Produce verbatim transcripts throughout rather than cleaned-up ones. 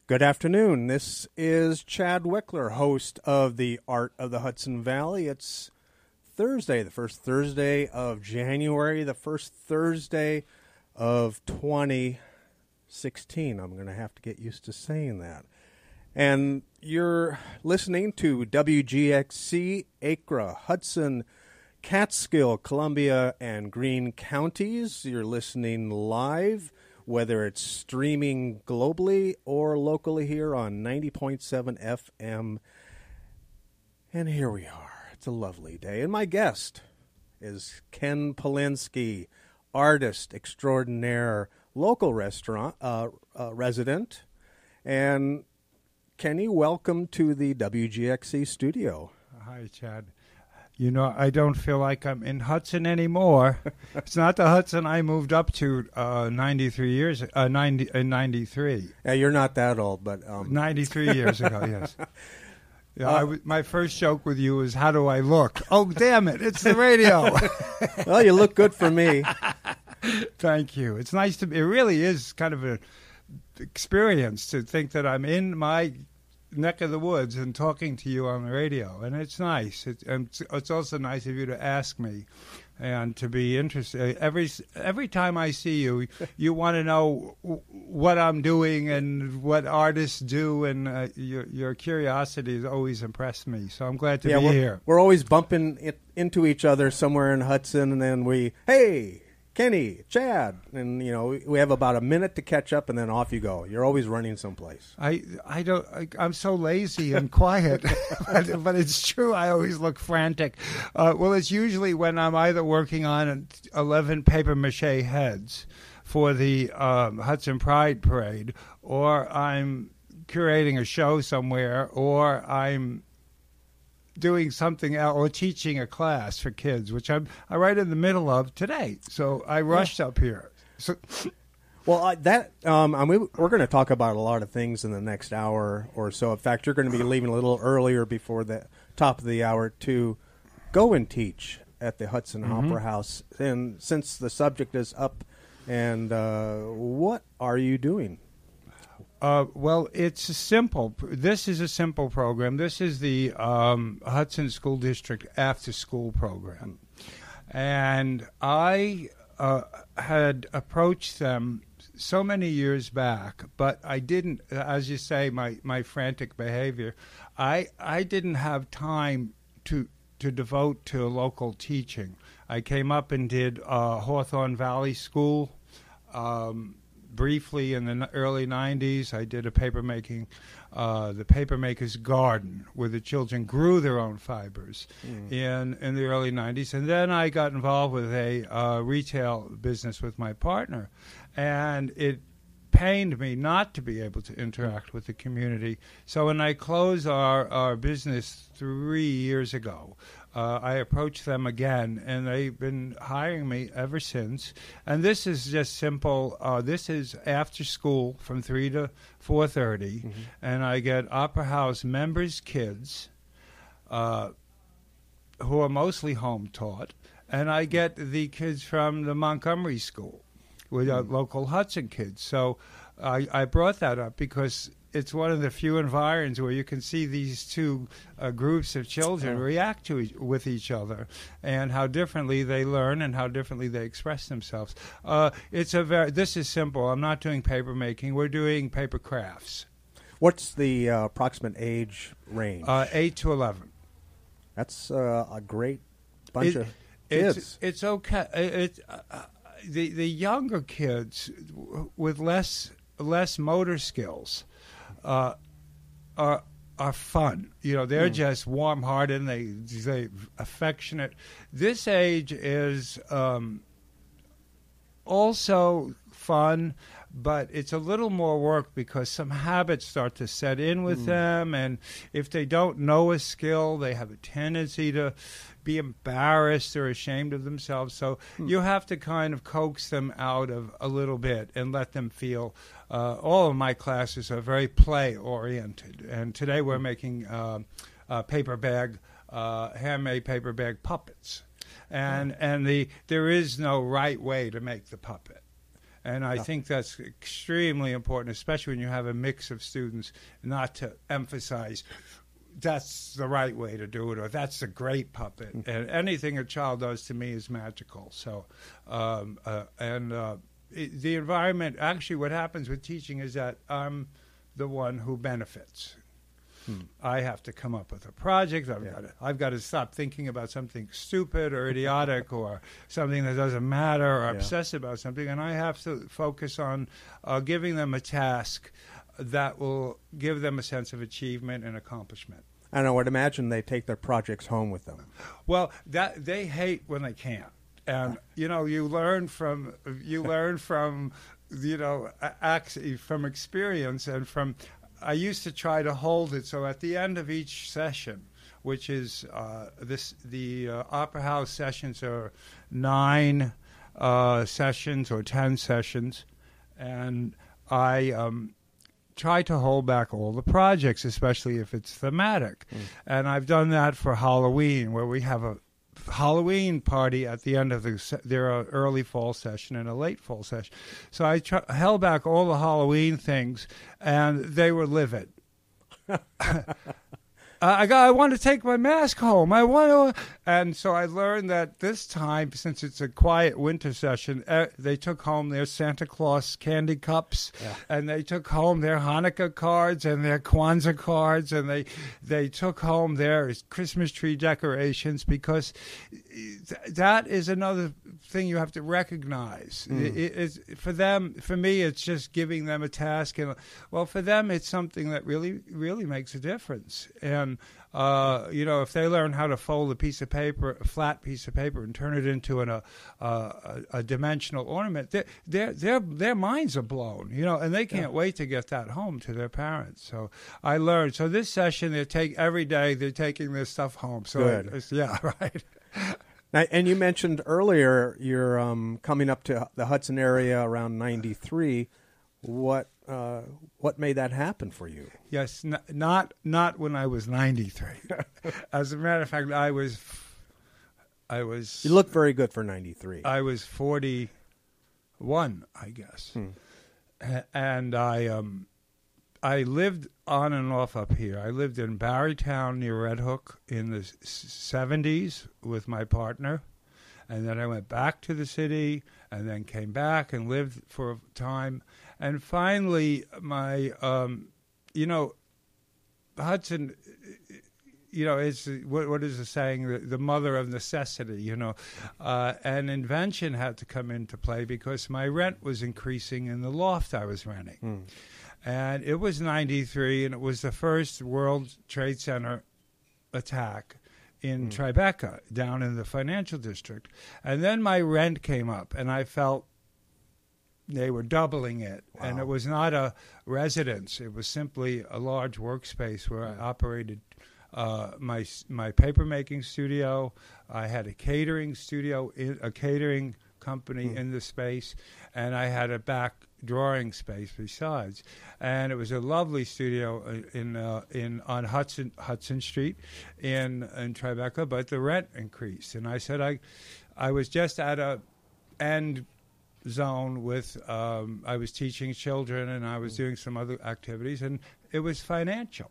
Good afternoon. This is Chad Wickler, host of the Art of the Hudson Valley. It's Thursday, the first Thursday of January, the first Thursday of twenty sixteen. I'm going to have to get used to saying that. And you're listening to W G X C, Acra, Hudson, Catskill, Columbia, and Greene counties. You're listening live, whether it's streaming globally or locally here on ninety point seven F M. And here we are. It's a lovely day. And my guest is Ken Polinsky, artist extraordinaire, local restaurant uh, uh, resident. And Kenny, welcome to the W G X C studio. Hi, Chad. You know, I don't feel like I'm in Hudson anymore. It's not the Hudson I moved up to uh, ninety-three years, uh, ninety, uh, ninety-three. Yeah, you're not that old, but... Um... ninety-three years ago, yes. Yeah, uh, I w- my first joke with you was, how do I look? Oh, damn it, it's the radio. Well, you look good for me. Thank you. It's nice to be, it really is kind of an experience to think that I'm in my neck of the woods and talking to you on the radio, and it's nice. It, and it's, it's also nice of you to ask me and to be interested. Every every time I see you, you want to know what I'm doing and what artists do, and uh, your your curiosity has always impressed me. So I'm glad to yeah, be we're, here. We're always bumping it into each other somewhere in Hudson, and then we, hey, Kenny, Chad, and you know we have about a minute to catch up, and then off you go. You're always running someplace. I I don't. I, I'm so lazy and quiet, but, but it's true. I always look frantic. Uh, well, it's usually when I'm either working on eleven paper mache heads for the um, Hudson Pride Parade, or I'm curating a show somewhere, or I'm doing something else, or teaching a class for kids, which I'm, I'm right in the middle of today. So I rushed yeah. up here. So, well, uh, that um, I mean, we're going to talk about a lot of things in the next hour or so. In fact, you're going to be leaving a little earlier before the top of the hour to go and teach at the Hudson mm-hmm. Opera House. And since the subject is up, and uh, what are you doing? Uh, well, it's simple. This is a simple program. This is the um, Hudson School District after-school program. And I uh, had approached them so many years back, but I didn't, as you say, my, my frantic behavior, I I didn't have time to to devote to local teaching. I came up and did uh, Hawthorne Valley School, um briefly in the early nineties. I did a paper making, uh, the Papermaker's Garden, where the children grew their own fibers mm. in, in the early nineties. And then I got involved with a uh, retail business with my partner. And it pained me not to be able to interact with the community. So when I closed our, our business three years ago, Uh, I approached them again, and they've been hiring me ever since. And this is just simple. Uh, this is after school from three to four thirty, mm-hmm. and I get Opera House members' kids uh, who are mostly home taught, and I get the kids from the Montgomery School, with mm-hmm. uh, local Hudson kids. So I, I brought that up because it's one of the few environs where you can see these two uh, groups of children react to each, with each other, and how differently they learn and how differently they express themselves. Uh, it's a very. This is simple. I'm not doing paper making. We're doing paper crafts. What's the uh, approximate age range? Uh, eight to eleven. That's uh, a great bunch it, of kids. It's, it's okay. It, uh, the the younger kids with less less motor skills. Uh, are are fun. You know, they're mm. just warm-hearted and they they affectionate. This age is um, also fun, but it's a little more work because some habits start to set in with mm. them, and if they don't know a skill, they have a tendency to be embarrassed or ashamed of themselves. So mm. you have to kind of coax them out of a little bit and let them feel. Uh, all of my classes are very play-oriented, and today we're making uh, uh, paper bag, uh, handmade paper bag puppets. And mm. and the there is no right way to make the puppet. And I Yeah. think that's extremely important, especially when you have a mix of students, not to emphasize that's the right way to do it or that's a great puppet. Mm-hmm. And anything a child does to me is magical. So, um, uh, and uh, it, the environment, actually what happens with teaching is that I'm the one who benefits. Hmm. I have to come up with a project. I've, yeah. got to, I've got to stop thinking about something stupid or idiotic or something that doesn't matter or yeah. obsess about something. And I have to focus on uh, giving them a task that will give them a sense of achievement and accomplishment. And I would imagine they take their projects home with them. Well, that they hate when they can't. And, you know, you learn from, you learn from, you know, ac- from experience and from... I used to try to hold it so at the end of each session, which is uh, this, the uh, Opera House sessions are nine uh, sessions or ten sessions, and I um, try to hold back all the projects, especially if it's thematic. Mm. And I've done that for Halloween, where we have a Halloween party at the end of the se- there are early fall session and a late fall session. So I tr- held back all the Halloween things, and they were livid. I got. I want to take my mask home. I want to, and so I learned that this time, since it's a quiet winter session, uh, they took home their Santa Claus candy cups, yeah. and they took home their Hanukkah cards and their Kwanzaa cards, and they they took home their Christmas tree decorations, because th- that is another thing you have to recognize. Mm. It, it's, for them, for me, it's just giving them a task, and well, for them, it's something that really, really makes a difference. And uh, you know, if they learn how to fold a piece of paper, a flat piece of paper, and turn it into an, a, a a dimensional ornament, their their their their minds are blown. You know, and they can't yeah. wait to get that home to their parents. So I learned. So this session, they take every day. They're taking their stuff home. So Good. It's, yeah, right. Now, and you mentioned earlier you're um, coming up to the Hudson area around ninety-three. What uh, what made that happen for you? Yes, n- not not when I was ninety-three. As a matter of fact, I was I was. You look very good for ninety-three. I was forty-one, I guess, hmm. A- and I um I lived on and off up here. I lived in Barrytown near Red Hook in the seventies with my partner. And then I went back to the city and then came back and lived for a time. And finally, my, um, you know, Hudson, you know, is what, what is the saying? The, the mother of necessity, you know. Uh, and invention had to come into play because my rent was increasing in the loft I was renting. Mm. And it was ninety-three, and it was the first World Trade Center attack in mm. Tribeca, down in the financial district. And then my rent came up, and I felt they were doubling it. Wow. And it was not a residence. It was simply a large workspace where mm. I operated uh, my my paper-making studio. I had a catering studio, in, a catering company mm. in the space, and I had a back drawing space besides. And it was a lovely studio in uh, in on Hudson Hudson Street in in Tribeca, but the rent increased, and I said I I was just at a end zone with um, I was teaching children and I was doing some other activities, and it was financial,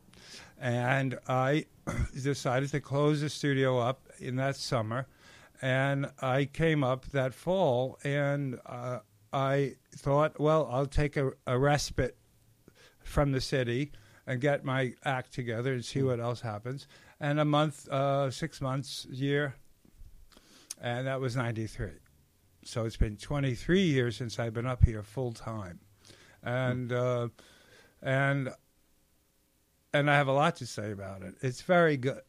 and I decided to close the studio up in that summer, and I came up that fall, and uh, I thought, well, I'll take a, a respite from the city and get my act together and see what else happens. And a month, uh, six months, year, and that was ninety-three. So it's been twenty-three years since I've been up here full time, and uh, and and I have a lot to say about it. It's very good.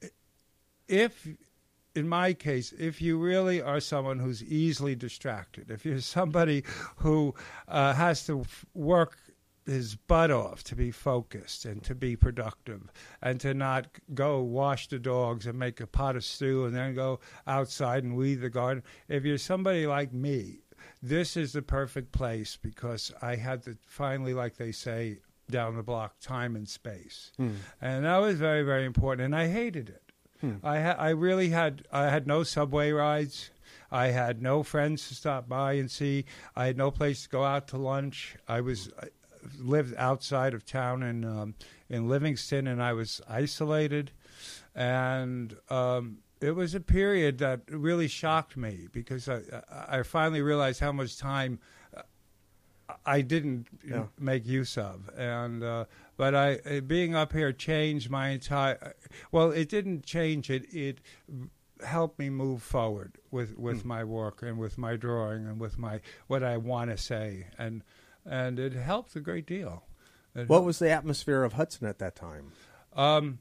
If in my case, if you really are someone who's easily distracted, if you're somebody who uh, has to f- work his butt off to be focused and to be productive and to not go wash the dogs and make a pot of stew and then go outside and weed the garden, if you're somebody like me, this is the perfect place, because I had to finally, like they say down the block, time and space. Hmm. And that was very, very important, and I hated it. Hmm. I ha- I really had I had no subway rides. I had no friends to stop by and see. I had no place to go out to lunch. I was I lived outside of town in um, in Livingston, and I was isolated. And um, it was a period that really shocked me because I I finally realized how much time I didn't Yeah. make use of, and uh, but I uh, being up here changed my entire. Well, it didn't change it. It helped me move forward with, with Hmm. my work and with my drawing and with my what I want to say, and and it helped a great deal. It What helped. was the atmosphere of Hudson at that time? Um,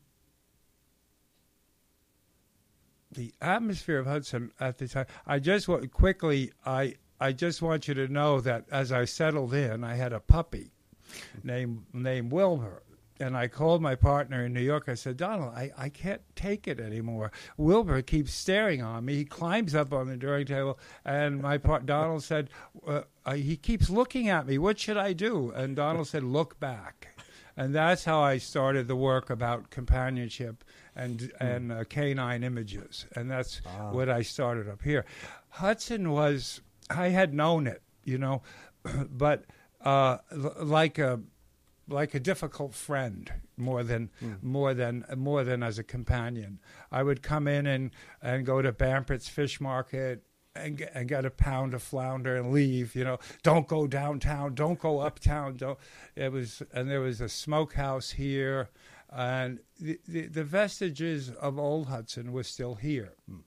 the atmosphere of Hudson at the time. I just wa- quickly. I I just want you to know that as I settled in, I had a puppy named named Wilbur. And I called my partner in New York. I said, Donald, I, I can't take it anymore. Wilbur keeps staring on me. He climbs up on the drawing table. And my part, Donald said, uh, uh, he keeps looking at me. What should I do? And Donald said, look back. And that's how I started the work about companionship and and uh, canine images. And that's Ah. what I started up here. Hudson was, I had known it, you know, but uh, l- like a like a difficult friend more than Mm. more than more than as a companion. I would come in and, and go to Bampert's Fish Market and get, and get a pound of flounder and leave. You know, don't go downtown, don't go uptown. Don't. It was and there was a smokehouse here, and the the, the vestiges of old Hudson was still here.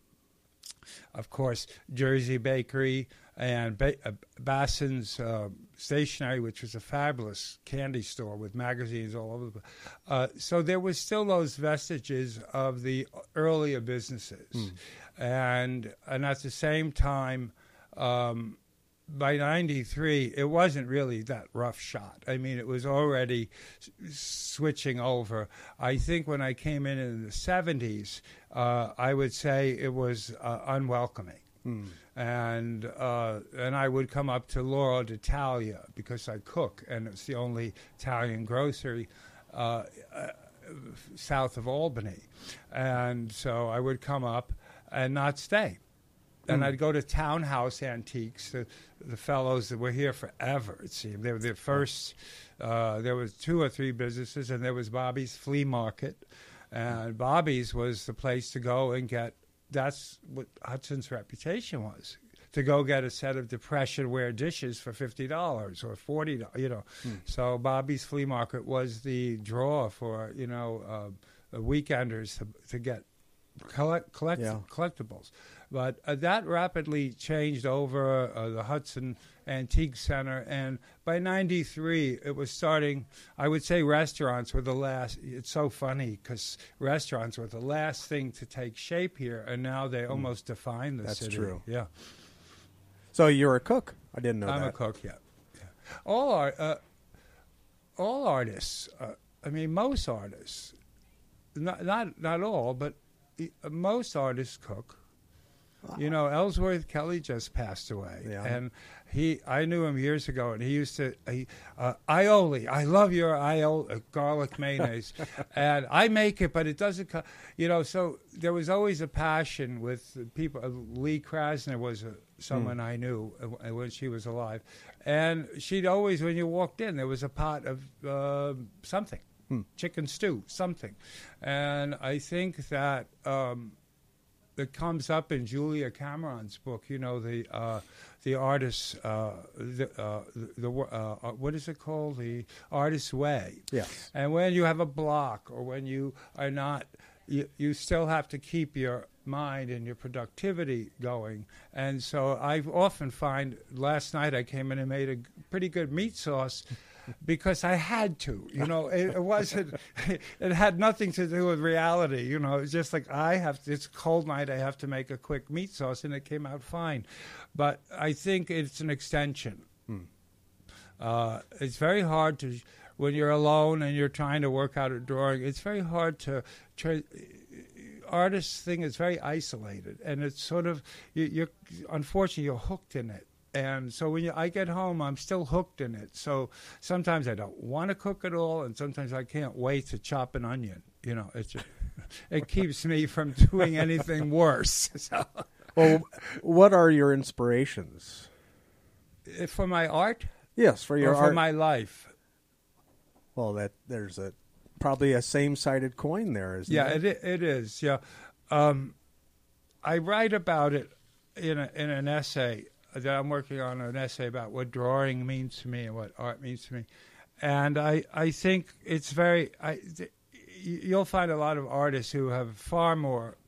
Of course, Jersey Bakery and ba- uh, Basson's uh, Stationery, which was a fabulous candy store with magazines all over. The, uh, so there was still those vestiges of the earlier businesses, Mm. and and at the same time, um, by ninety-three, it wasn't really that rough shot. I mean, it was already s- switching over. I think when I came in in the seventies, uh, I would say it was uh, unwelcoming. Hmm. And uh, and I would come up to Lauro d'Italia because I cook, and it's the only Italian grocery uh, uh, south of Albany. And so I would come up and not stay. And Mm. I'd go to Townhouse Antiques, the, the fellows that were here forever, it seemed. They were the first, uh, there was two or three businesses, and there was Bobby's Flea Market. And Bobby's was the place to go and get, that's what Hudson's reputation was, to go get a set of Depression-ware dishes for fifty dollars or forty dollars, you know. Mm. So Bobby's Flea Market was the draw for, you know, uh, weekenders to, to get collect, collect, Yeah. collectibles. But uh, that rapidly changed over uh, the Hudson Antique Center, and by ninety-three, it was starting, I would say restaurants were the last, it's so funny, because restaurants were the last thing to take shape here, and now they almost define the That's city. true. Yeah, So you're a cook? I didn't know I'm that. a cook, yeah. yeah. All, art, uh, all artists, uh, I mean, most artists, not, not, not all, but e- most artists cook. You know, Ellsworth Kelly just passed away, Yeah. and he. I knew him years ago, and he used to. He, uh, aioli, I love your aioli, uh, garlic mayonnaise, and I make it, but it doesn't. Co- you know, so there was always a passion with people. Uh, Lee Krasner was uh, someone I knew uh, when she was alive, and she'd always, when you walked in, there was a pot of uh, something, Hmm. chicken stew, something, and I think that. Um, That comes up in Julia Cameron's book, you know, the uh, the artist's, uh, the, uh, the, the uh, what is it called? The artist's way. Yes. And when you have a block or when you are not, you, you still have to keep your mind and your productivity going. And so I often find, last night I came in and made a g- pretty good meat sauce because I had to, you know, it, it wasn't, it had nothing to do with reality, you know, it's just like I have, to, it's a cold night, I have to make a quick meat sauce, and it came out fine. But I think it's an extension. Hmm. Uh, it's very hard to, when you're alone and you're trying to work out a drawing, it's very hard to, try, artist's thing is very isolated, and it's sort of, you, you're, unfortunately, you're hooked in it. And so when you, I get home, I'm still hooked in it. So sometimes I don't want to cook at all, and sometimes I can't wait to chop an onion. You know, it's just it keeps me from doing anything worse. So, Well, what are your inspirations? for my art, Yes, for your or for art. my life. Well, that there's a probably a same-sided coin there, isn't Yeah, there? it i- it is. Yeah, um, I write about it in a, in an essay that I'm working on, an essay about what drawing means to me and what art means to me, and I I think it's very. I th- y- you'll find a lot of artists who have far more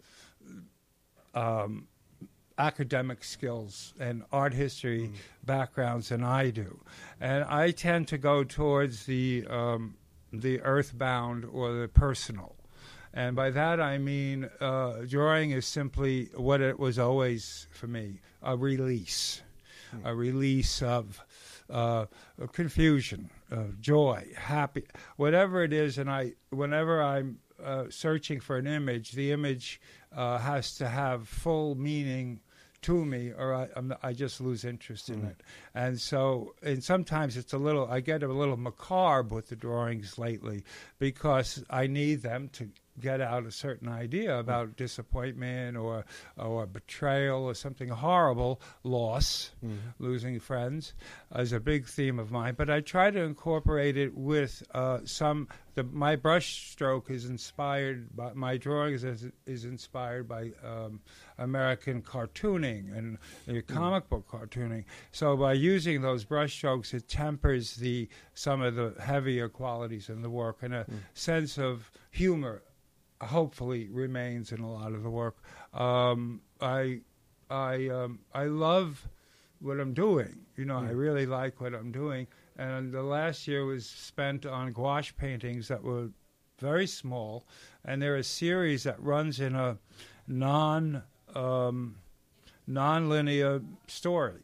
um, academic skills and art history backgrounds than I do, and I tend to go towards the um, the earthbound or the personal. And by that I mean uh, drawing is simply what it was always for me, a release, a release of uh, confusion, of joy, happy, whatever it is. And I, whenever I'm uh, searching for an image, the image uh, has to have full meaning to me, or I, I'm, I just lose interest in Mm. it. And so, and sometimes it's a little, I get a little macabre with the drawings lately because I need them to get out a certain idea about disappointment or or betrayal or something horrible, loss, Mhm. losing friends, is a big theme of mine. But I try to incorporate it with uh, some. The, my brush stroke is inspired by my drawings is, is inspired by um, American cartooning and uh, comic book cartooning. So by using those brush strokes, it tempers the some of the heavier qualities in the work, and a sense of humor hopefully remains in a lot of the work. Um, I, I, um, I love what I'm doing. You know, I really like what I'm doing. And the last year was spent on gouache paintings that were very small, and they're a series that runs in a non, um, non-linear story.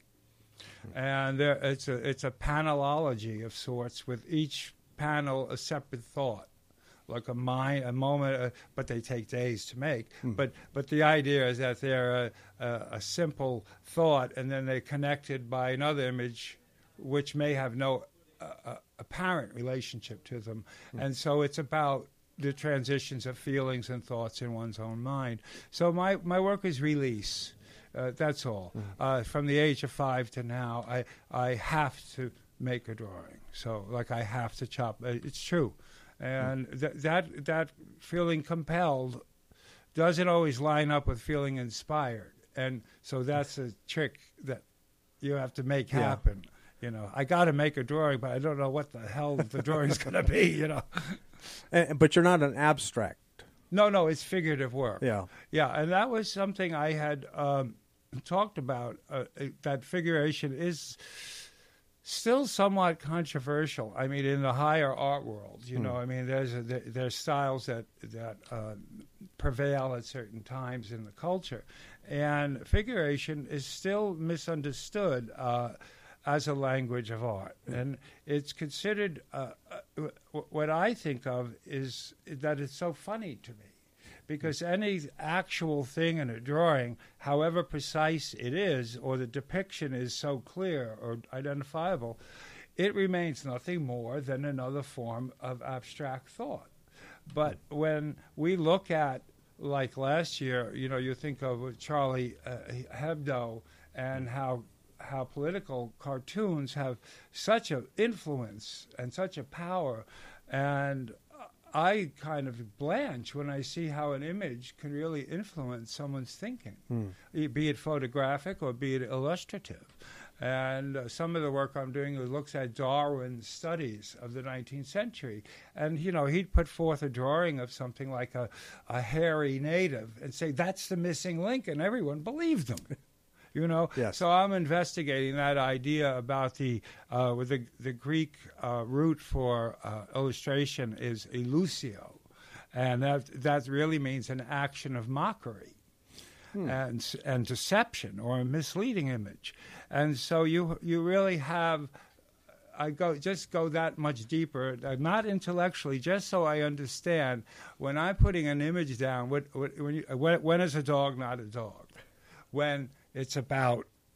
And there, it's a it's a panelology of sorts, with each panel a separate thought, like a mind, a moment, uh, but they take days to make. Mm. But but the idea is that they're a, a, a simple thought, and then they're connected by another image, which may have no uh, uh, apparent relationship to them. Mm. And so it's about the transitions of feelings and thoughts in one's own mind. So my, my work is release. Uh, that's all. Mm. Uh, from the age of five to now, I I have to make a drawing. So like I have to chop. Uh, it's true. And th- that that feeling compelled doesn't always line up with feeling inspired, and so that's a trick that you have to make Yeah. happen. You know, I got to make a drawing, but I don't know what the hell the drawing's going to be. You know, And, but you're not an abstract. no, no, it's figurative work. Yeah. Yeah, and that was something I had um, talked about. Uh, that figuration is still somewhat controversial. I mean, in the higher art world, you know, I mean, there's a, there, there's styles that that uh, prevail at certain times in the culture, and figuration is still misunderstood uh, as a language of art, and it's considered. Uh, uh, what I think of is that it's so funny to me. Because any actual thing in a drawing, however precise it is, or the depiction is so clear or identifiable, it remains nothing more than another form of abstract thought. But when we look at, like last year, you know, you think of Charlie uh, Hebdo and how how political cartoons have such an influence and such a power, and I kind of blanch when I see how an image can really influence someone's thinking, Mm. be it photographic or be it illustrative. And uh, some of the work I'm doing looks at Darwin's studies of the nineteenth century. And, you know, he'd put forth a drawing of something like a, a hairy native and say, that's the missing link, and everyone believed him. You know, Yes. so I'm investigating that idea about the uh, with the the Greek uh, root for uh, illustration is illusio, and that that really means an action of mockery, Hmm. and and deception or a misleading image, and so you you really have. I go just go that much deeper, uh, not intellectually, just so I understand when I'm putting an image down. What, what when you, when when is a dog not a dog? When it's about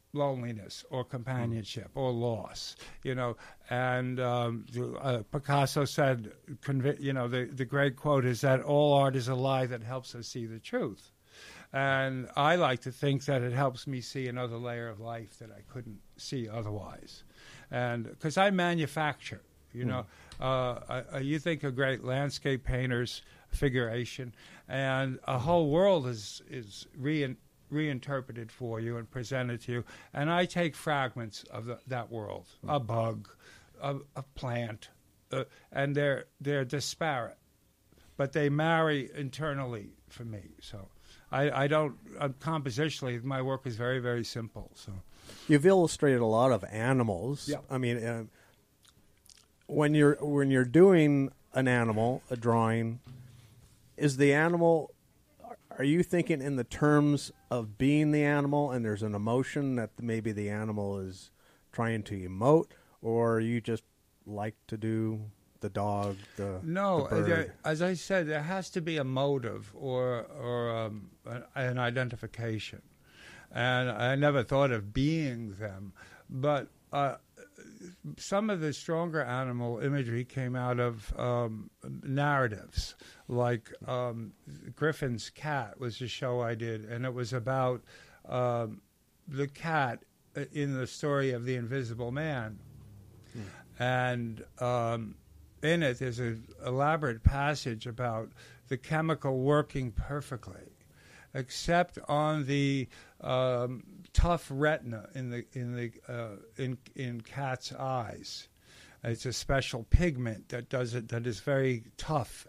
loneliness or companionship or loss, you know. And um, uh, Picasso said, convi- you know, the, the great quote is that all art is a lie that helps us see the truth. And I like to think that it helps me see another layer of life that I couldn't see otherwise. And because I manufacture, you know, uh, I, you think of great landscape painters, figuration, and a whole world is, is rein reinterpreted for you and presented to you, and I take fragments of the, that world, a bug, a, a plant, uh, and they're they're disparate, but they marry internally for me. So I, I don't uh, compositionally, my work is very very simple. So you've illustrated a lot of animals. Yeah. I mean, uh, when you're when you're doing an animal, a drawing, is the animal, are you thinking in the terms of being the animal and there's an emotion that maybe the animal is trying to emote, or you just like to do the dog, the No, the bird? there, as I said, there has to be a motive or, or um, an, an identification. And I never thought of being them, but uh, some of the stronger animal imagery came out of um, narratives. Like um, Griffin's Cat was a show I did, and it was about um, the cat in the story of The Invisible Man. Mm. And um, in it, there's an elaborate passage about the chemical working perfectly, except on the um, tough retina in the in the uh, in in cats' eyes. It's a special pigment that does it that is very tough.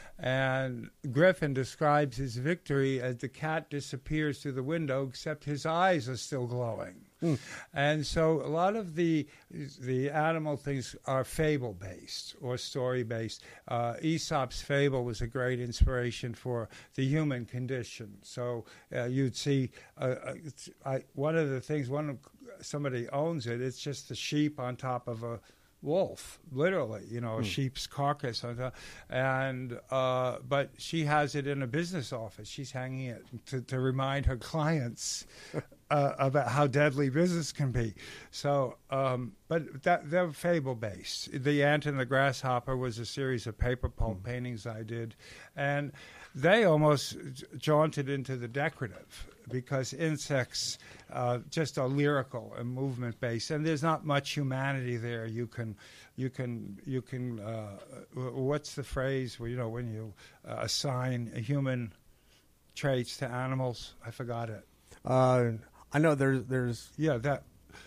And Griffin describes his victory as the cat disappears through the window, except his eyes are still glowing. Mm. And so a lot of the the animal things are fable-based or story-based. Uh, Aesop's fable was a great inspiration for the human condition. So uh, you'd see uh, I, one of the things, one of, somebody owns it, it's just the sheep on top of a wolf, literally, you know, a mm. sheep's carcass on top. And uh, but she has it in a business office. She's hanging it to, to remind her clients uh, about how deadly business can be. So, um, but that they're fable based. The Ant and the Grasshopper was a series of paper pulp mm. paintings I did, and they almost jaunted into the decorative, because insects uh, just are lyrical and movement based, and there's not much humanity there. You can, you can, you can. Uh, what's the phrase? Well, you know, when you uh, assign human traits to animals, I forgot it. Uh, I know there's there's yeah that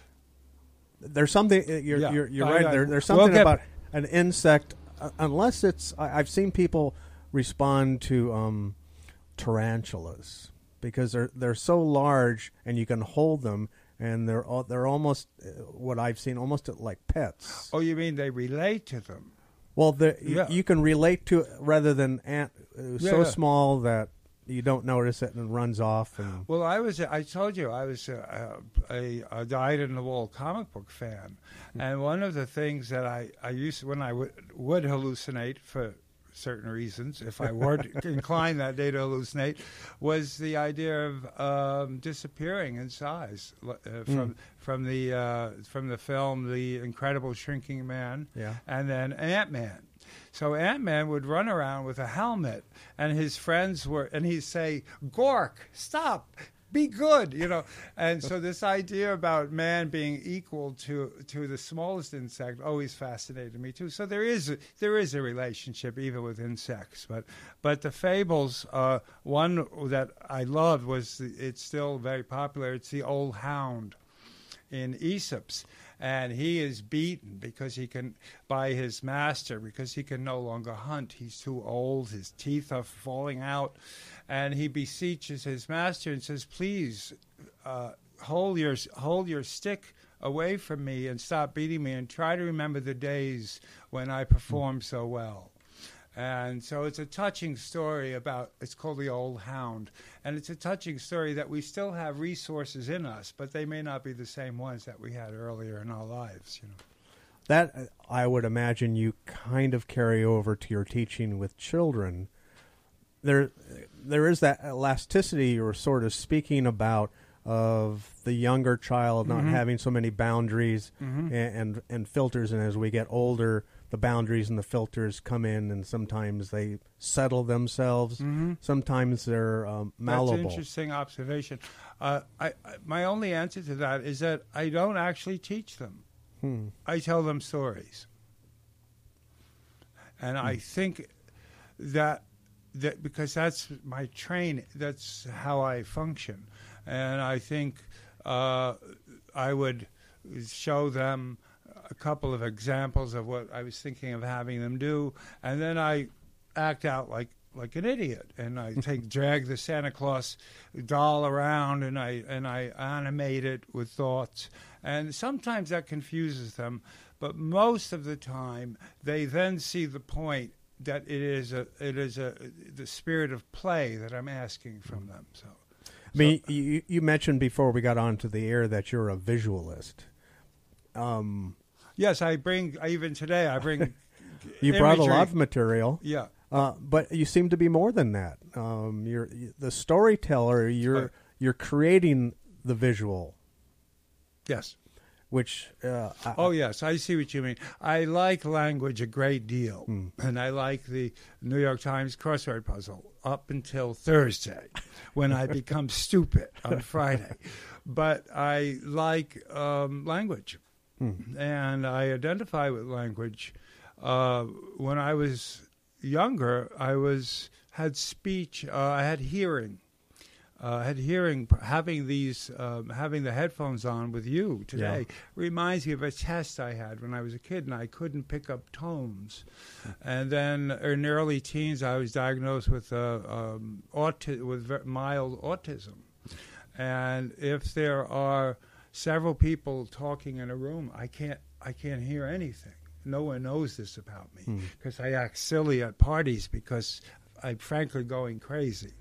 there's something. You're yeah. you're, you're I, right. I, there, there's something we'll about an insect, uh, unless it's. I, I've seen people respond to um, tarantulas, because they're they're so large and you can hold them, and they're all, they're almost uh, what I've seen almost like pets. Oh, you mean they relate to them? Well, the, yeah. you, you can relate to it rather than ant, uh, yeah, so yeah. small that you don't notice it and it runs off. And well, I was I told you I was a, a, a dyed-in-the-wool comic book fan, mm-hmm. and one of the things that I, I used when I w- would hallucinate for certain reasons, if I were inclined that day to hallucinate, was the idea of um, disappearing in size uh, from mm. from the uh, from the film The Incredible Shrinking Man, yeah. and then Ant-Man. So Ant-Man would run around with a helmet, and his friends were, and he'd say, "Gork, stop! Be good," you know. And so this idea about man being equal to to the smallest insect always fascinated me too. So there is a, there is a relationship even with insects, but but the fables, uh, one that I loved was the, it's still very popular. It's the Old Hound in Aesop's, and he is beaten because he can by his master because he can no longer hunt. He's too old. His teeth are falling out. And he beseeches his master and says, "Please, uh, hold your hold your stick away from me and stop beating me, and try to remember the days when I performed so well." And so it's a touching story about, it's called The Old Hound, and it's a touching story that we still have resources in us, but they may not be the same ones that we had earlier in our lives, you know. That, I would imagine, you kind of carry over to your teaching with children. There, there is that elasticity you were sort of speaking about of the younger child not Mhm. having so many boundaries Mhm. and, and and filters, and as we get older, the boundaries and the filters come in, and sometimes they settle themselves. Mhm. Sometimes they're um, That's malleable. an interesting observation. Uh, I, I, my only answer to that is that I don't actually teach them. Hmm. I tell them stories. And I think that that because that's my training, that's how I function. And I think uh, I would show them a couple of examples of what I was thinking of having them do, and then I act out like like an idiot, and I take drag the Santa Claus doll around, and I and I animate it with thoughts, and sometimes that confuses them, but most of the time they then see the point that it is a it is a the spirit of play that I'm asking from them. So, I mean, so, you, you mentioned before we got onto the air that you're a visualist. Um, yes, I bring even today I bring. you brought a imagery. lot of material. Yeah. Uh, but you seem to be more than that. Um, you're the storyteller. You're Right. you're creating the visual, Yes. which uh, I, Oh, yes, I see what you mean. I like language a great deal, Hmm. and I like the New York Times crossword puzzle up until Thursday when I become stupid on Friday. But I like um, language, Hmm. and I identify with language. Uh, when I was younger, I was had speech. Uh, I had hearing. Uh, I had hearing. Having these, um, having the headphones on with you today Yeah. reminds me of a test I had when I was a kid, and I couldn't pick up tones. And then in early teens, I was diagnosed with uh, um, auti- with ver- mild autism. And if there are several people talking in a room, I can't. I can't hear anything. No one knows this about me because Hmm. I act silly at parties because I'm frankly going crazy.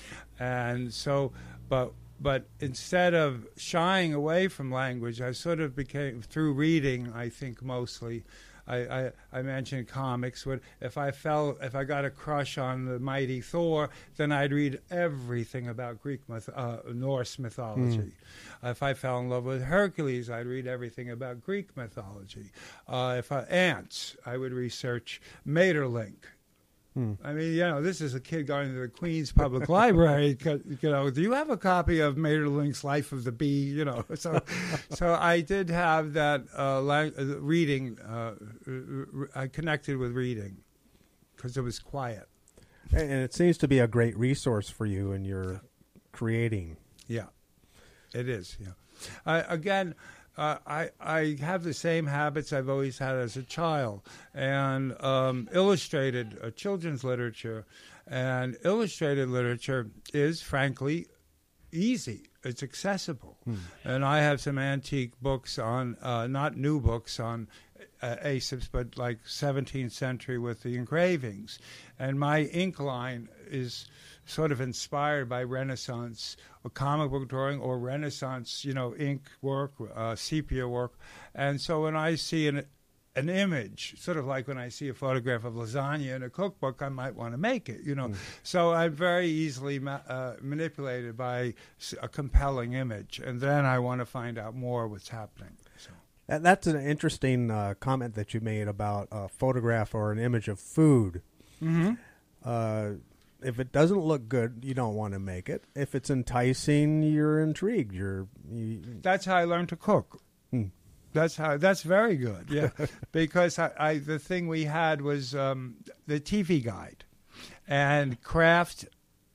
And so, but but instead of shying away from language, I sort of became, through reading, I think mostly, I, I, I mentioned comics. Would if I fell, if I got a crush on the mighty Thor, then I'd read everything about Greek myth, uh, Norse mythology. If I fell in love with Hercules, I'd read everything about Greek mythology. Uh, if I, ants, I would research Maeterlinck. Hmm. I mean, you know, this is a kid going to the Queens Public Library. You know, do you have a copy of Maeterlinck's Life of the Bee? You know, so so I did have that uh, lang- uh, reading. Uh, r- r- I connected with reading because it was quiet. And it seems to be a great resource for you in your creating. Yeah, it is. Yeah. I, again, uh, I I have the same habits I've always had as a child, and um, illustrated uh, children's literature, and illustrated literature is frankly easy. It's accessible, Hmm. and I have some antique books on, uh, not new books on uh, Aesop's, but like seventeenth century with the engravings, and my ink line is sort of inspired by Renaissance or comic book drawing or Renaissance, you know, ink work, uh, sepia work. And so when I see an an image, sort of like when I see a photograph of lasagna in a cookbook, I might want to make it, you know. Mm. So I'm very easily ma- uh, manipulated by s- a compelling image, and then I want to find out more what's happening. So. That- That's an interesting uh, comment that you made about a photograph or an image of food. Mm-hmm. Uh, if it doesn't look good, you don't want to make it. If it's enticing, you're intrigued. You're you, That's how I learned to cook. Hmm. That's how. That's very good. Yeah, because I, I the thing we had was um, the T V Guide, and Kraft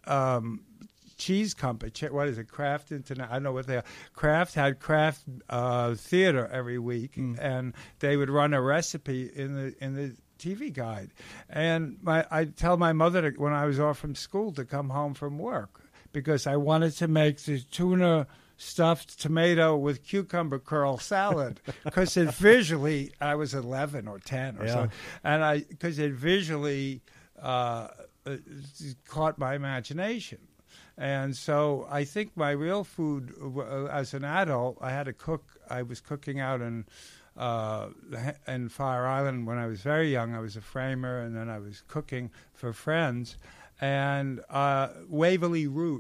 um, Cheese Company. What is it? Kraft Internet. I don't know what they are. Kraft had Kraft uh, Theater every week, Mm. and they would run a recipe in the in the T V Guide. And my I tell my mother to, when I was off from school to come home from work because I wanted to make the tuna stuffed tomato with cucumber curl salad because it visually, I was eleven or ten or Yeah. so, and I because it visually uh, uh, caught my imagination. And so I think my real food uh, as an adult, I had to cook. I was cooking out in uh, in Fire Island when I was very young. I was a framer, and then I was cooking for friends. And uh, Waverly Root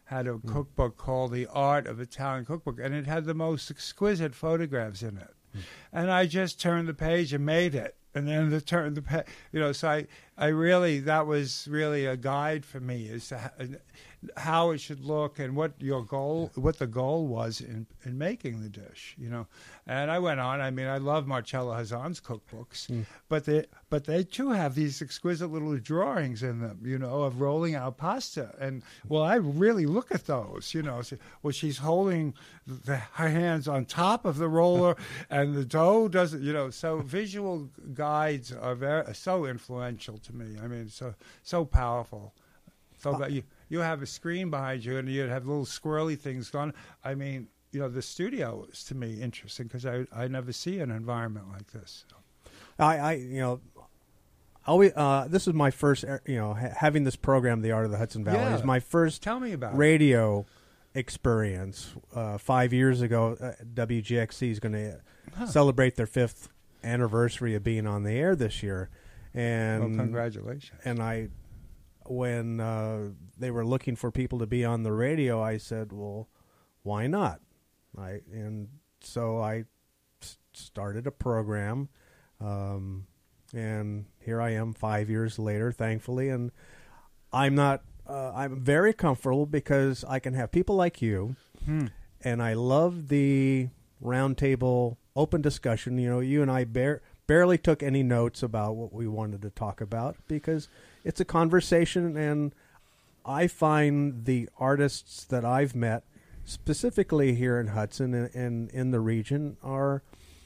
had a cookbook called The Art of Italian Cookbook, and it had the most exquisite photographs in it. Mm. And I just turned the page and made it. And then the turn the pa- you know, so I, I really that was really a guide for me as to how, how it should look and what your goal, what the goal was in, in making the dish, you know. And I went on. I mean, I love Marcello Hazan's cookbooks, mm. but they but they too have these exquisite little drawings in them, you know, of rolling out pasta. And well, I really look at those, you know. So, well, she's holding the, her hands on top of the roller, and the dough doesn't, you know. So visual guides are very so influential to me. I mean, so so powerful. So that you you have a screen behind you, and you have little squirrely things going. I mean, you know, the studio is to me interesting because I I never see an environment like this. So. I, I you know, always uh, this is my first you know ha- having this program, The Art of the Hudson Valley, Yeah. is my first Tell me about radio it. experience. Uh, five years ago, uh, W G X C is going to huh. celebrate their fifth anniversary of being on the air this year, and well, congratulations. And I. When uh, they were looking for people to be on the radio, I said, "Well, why not?" I and so I s- started a program, um, and here I am five years later, thankfully. And I'm not. Uh, I'm very comfortable because I can have people like you, hmm. and I love the roundtable open discussion. You know, you and I bar- barely took any notes about what we wanted to talk about because it's a conversation, and I find the artists that I've met, specifically here in Hudson and, and in the region, are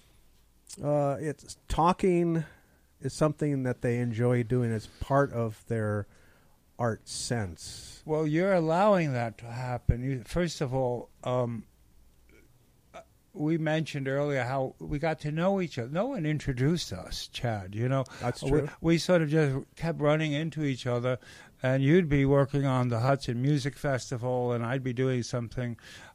uh, it's talking is something that they enjoy doing as part of their art sense. Well, you're allowing that to happen. You, first of all, um, we mentioned earlier how we got to know each other. No one introduced us, Chad, you know. That's true. We, we sort of just kept running into each other, and you'd be working on the Hudson Music Festival, and I'd be doing something.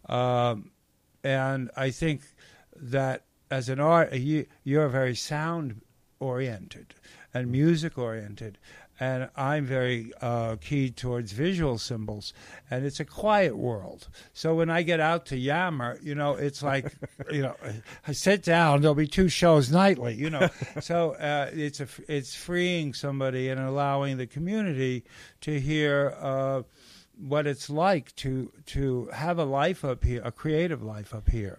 Um, and I think that as an art, you, you're very sound-oriented and music-oriented, and I'm very uh, keyed towards visual symbols, and it's a quiet world. So when I get out to yammer, you know, it's like, you know, I sit down. There'll be two shows nightly, you know. So uh, it's a, it's freeing somebody and allowing the community to hear uh, what it's like to to have a life up here, a creative life up here.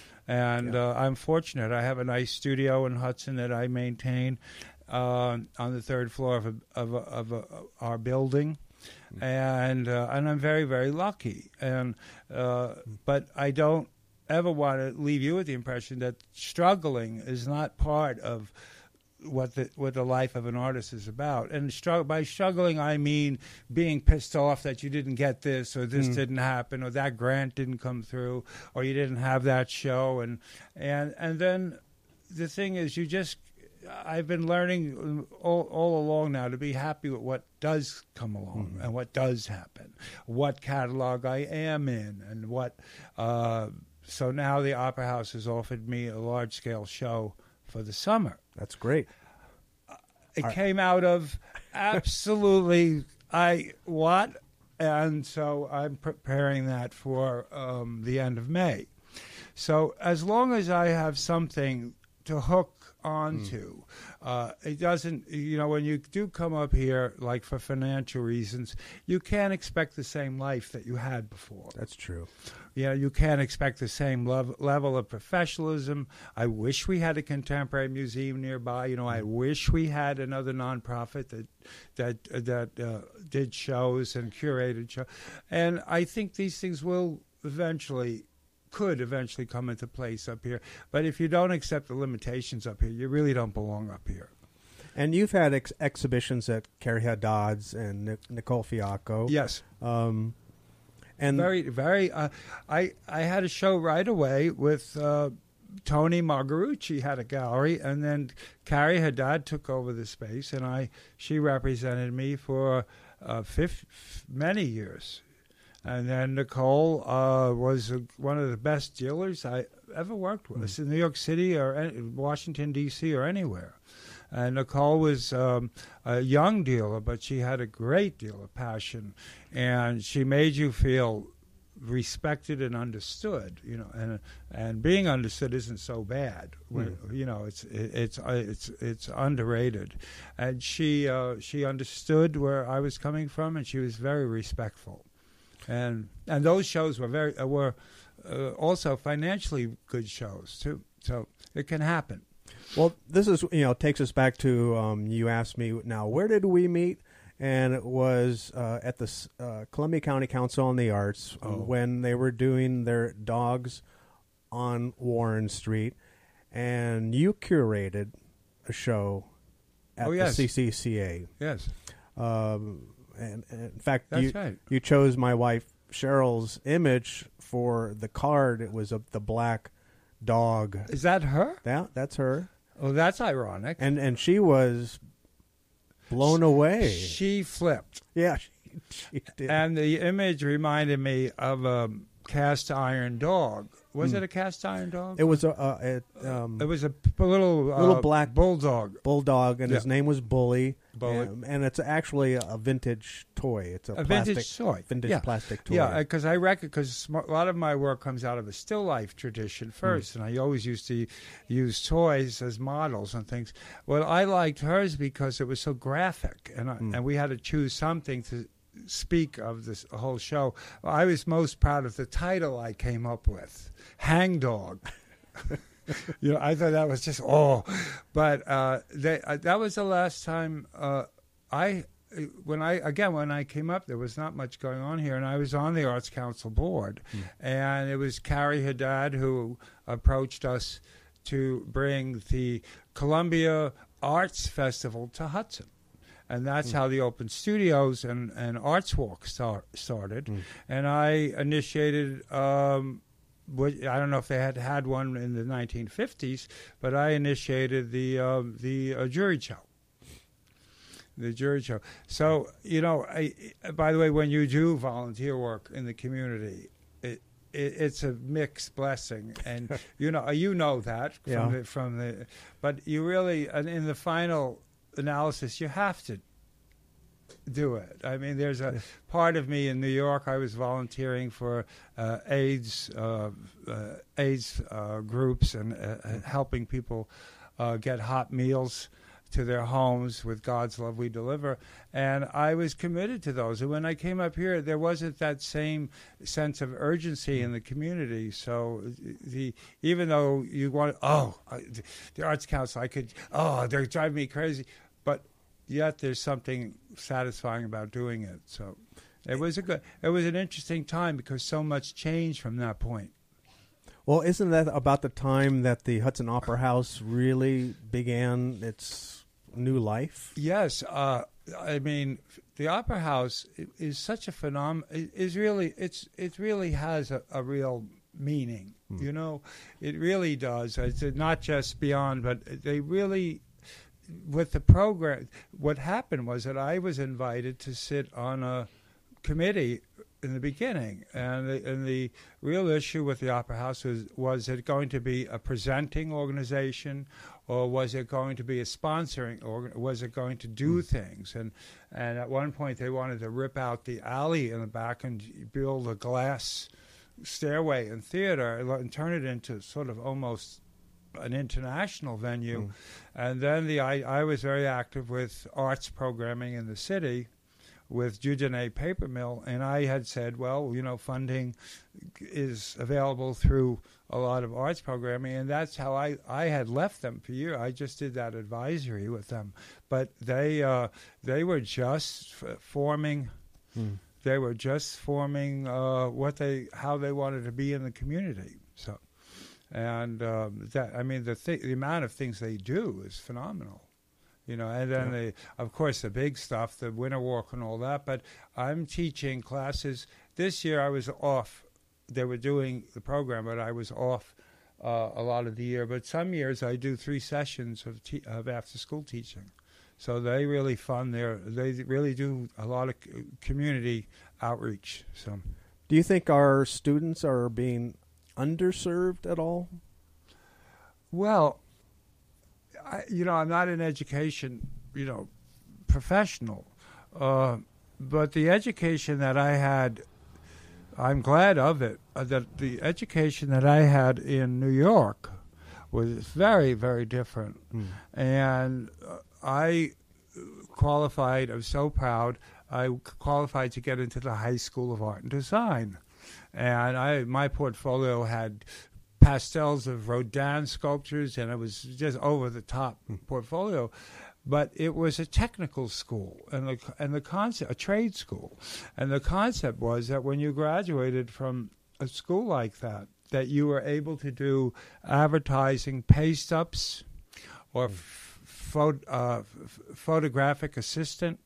And yeah. uh, I'm fortunate. I have a nice studio in Hudson that I maintain. Uh, on the third floor of a, of, a, of a, our building, mm. and uh, and I'm very very lucky. And uh, but I don't ever want to leave you with the impression that struggling is not part of what the what the life of an artist is about. And strugg- by struggling, I mean being pissed off that you didn't get this or this mm. didn't happen or that grant didn't come through or you didn't have that show. And and and then the thing is, you just I've been learning all, all along now to be happy with what does come along mm-hmm. and what does happen, what catalog I am in, and what. Uh, so now the Opera House has offered me a large-scale show for the summer. That's great. Uh, it All came right. out of absolutely I what, and so I'm preparing that for um, the end of May. So as long as I have something to hook onto. Mm. Uh, it doesn't, you know, when you do come up here, like for financial reasons, you can't expect the same life that you had before. That's true. Yeah, you can't expect the same lev- level of professionalism. I wish we had a contemporary museum nearby. You know, I wish we had another nonprofit that that uh, that uh, did shows and curated shows. And I think these things will eventually. could eventually come into place up here. But if you don't accept the limitations up here, you really don't belong up here. And you've had ex- exhibitions at Carrie Haddad's and Nic- Nicole Fiacco. Yes. Um, and very, very. Uh, I I had a show right away with uh, Tony Margarucci had a gallery, and then Carrie Haddad took over the space, and I she represented me for uh, fifth, many years. And then Nicole uh, was a, one of the best dealers I ever worked with mm. in New York City or any, Washington, D C or anywhere. And Nicole was um, a young dealer, but she had a great deal of passion. And she made you feel respected and understood, you know, and and being understood isn't so bad. When, Mm. You know, it's it's it's it's underrated, and she uh, she understood where I was coming from, and she was very respectful, and and those shows were very uh, were uh, also financially good shows too. So it can happen. Well, this is, you know, takes us back to, um, you asked me, now, where did we meet? And it was uh, at the uh, Columbia County Council on the Arts Oh. when they were doing their Dogs on Warren Street. And you curated a show at Oh, yes. the C C C A. Yes, Um, and, and in fact, that's you, right. you chose my wife Cheryl's image for the card. It was a, the black dog. Is that her? That, that's her. Oh, that's ironic. And and she was blown away. She flipped. Yeah, she, she did. And the image reminded me of a cast iron dog. Was Mm. it a cast iron dog? It was a, a, a um, It was a p- little uh, Little black- bulldog. bulldog, and his Yeah. name was Bully. Bully. And, and it's actually a, a vintage toy. It's a, A plastic, vintage toy. vintage Yeah. plastic toy. Yeah, because I reckon because a lot of my work comes out of a still life tradition first, Hmm. and I always used to use toys as models and things. Well, I liked hers because it was so graphic, and I, Mm. and we had to choose something to speak of this whole show. I was most proud of the title I came up with, Hang Dog. You know, I thought that was just oh, but uh, they, uh, that was the last time uh, I when I again when I came up, there was not much going on here, and I was on the Arts Council board, Mm. and it was Carrie Haddad who approached us to bring the Columbia Arts Festival to Hudson. And that's Mm. how the Open Studios and, and Arts Walk start, started. Mm. And I initiated, um, what, I don't know if they had had one in the nineteen fifties, but I initiated the um, the uh, jury show. The jury show. So, you know, I, by the way, when you do volunteer work in the community, it, it it's a mixed blessing, and you know you know that from Yeah. the from the, but you really and in the final analysis you have to do it. I mean, there's a part of me in New York. I was volunteering for uh, AIDS uh, uh, AIDS uh, groups and uh, uh, helping people uh, get hot meals to their homes with God's love we deliver, and I was committed to those. And when I came up here, there wasn't that same sense of urgency in the community. So the even though you want, oh, I, the Arts Council, I could, oh, they're driving me crazy, but yet there's something satisfying about doing it. So it was a good, it was an interesting time because so much changed from that point. Well, isn't that about the time that the Hudson Opera House really began its new life? Yes, uh, I mean the Opera House i- is such a phenomenon. Is really it's it really has a, a real meaning. Hmm. You know, it really does. It's not just beyond, but they really with the program. What happened was that I was invited to sit on a committee in the beginning, and the, and the real issue with the Opera House was, was it going to be a presenting organization, or was it going to be a sponsoring, or was it going to do things? And and at one point they wanted to rip out the alley in the back and build a glass stairway and theater and turn it into sort of almost an international venue. Mm. And then the I, I was very active with arts programming in the city with Judene Paper Mill, and I had said, well, you know, funding is available through a lot of arts programming, and that's how I, I had left them for years. I just did that advisory with them, but they uh, they were just f- forming. Hmm. They were just forming uh, what they how they wanted to be in the community. So, and um, that I mean the th- the amount of things they do is phenomenal. You know, and then, Yeah. the, of course, the big stuff, the winter walk and all that. But I'm teaching classes. This year I was off. They were doing the program, but I was off uh, a lot of the year. But some years I do three sessions of, te- of after-school teaching. So they really fund their, they really do a lot of c- community outreach. So, Do you think our students are being underserved at all? well, I, you know, I'm not an education, you know, professional, uh, but the education that I had I'm glad of it. Uh, that the education that I had in New York was very, very different. Mm. And uh, I qualified, I was so proud, I qualified to get into the High School of Art and Design. And I, my portfolio had pastels of Rodin sculptures, and it was just over-the-top mm. portfolio. But it was a technical school, and the and the concept, a trade school, and the concept was that when you graduated from a school like that, that you were able to do advertising paste-ups, or f- pho- uh, f- photographic assistant,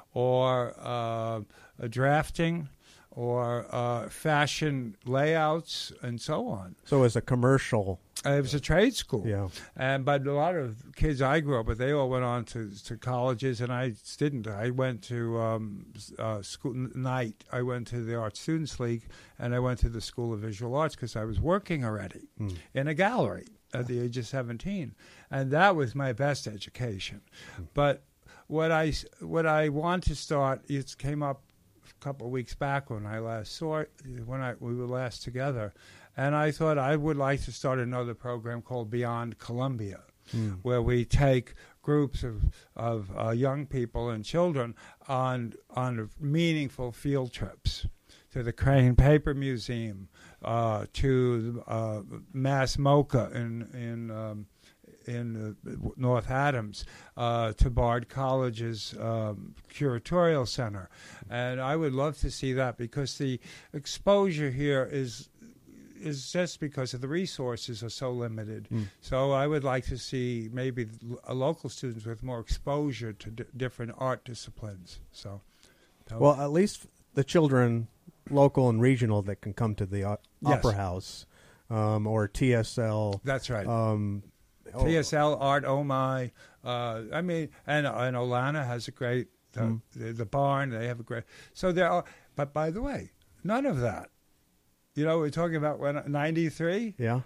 or uh, a drafting, or uh, fashion layouts, and so on. So it was a commercial. Uh, it was a trade school. Yeah. And but a lot of kids I grew up with, they all went on to, to colleges, and I didn't. I went to um, uh, school night. I went to the Art Students League, and I went to the School of Visual Arts because I was working already mm. in a gallery at the age of seventeen, and that was my best education. Mm. But what I what I want to start, it came up a couple of weeks back when I last saw it, when I we were last together. And I thought I would like to start another program called Beyond Columbia, mm. where we take groups of of uh, young people and children on on meaningful field trips to the Crane Paper Museum, uh, to uh, Mass MoCA in in um, in uh, North Adams, uh, to Bard College's um, curatorial center, and I would love to see that because the exposure here is. is just because of the resources are so limited. Mm. So I would like to see maybe a local students with more exposure to d- different art disciplines. So, well, at least the children, local and regional, that can come to the o- yes. Opera House um, or T S L. That's right. Um, oh. T S L, Art Oh My. Uh, I mean, and and Olana has a great the, mm. the the barn. They have a great. So there are. But by the way, none of that. You know, we're talking about when ninety-three? Yeah.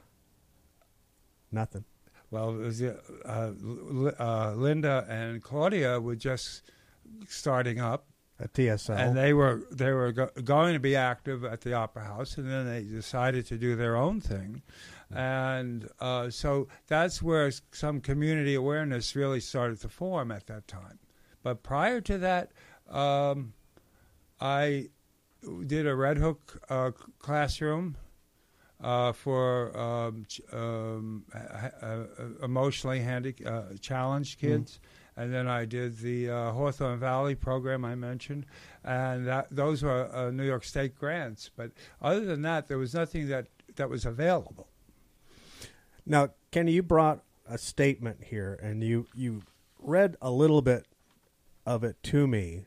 Nothing. Well, it was, uh, uh, Linda and Claudia were just starting up at T S L, and they were they were go- going to be active at the Opera House, and then they decided to do their own thing, and uh, so that's where some community awareness really started to form at that time. But prior to that, um, I. did a Red Hook uh, classroom uh, for um, ch- um, ha- uh, emotionally handic- uh, challenged kids, mm. and then I did the uh, Hawthorne Valley program I mentioned, and that, those were uh, New York State grants. But other than that, there was nothing that, that was available. Now, Kenny, you brought a statement here, and you, you read a little bit of it to me.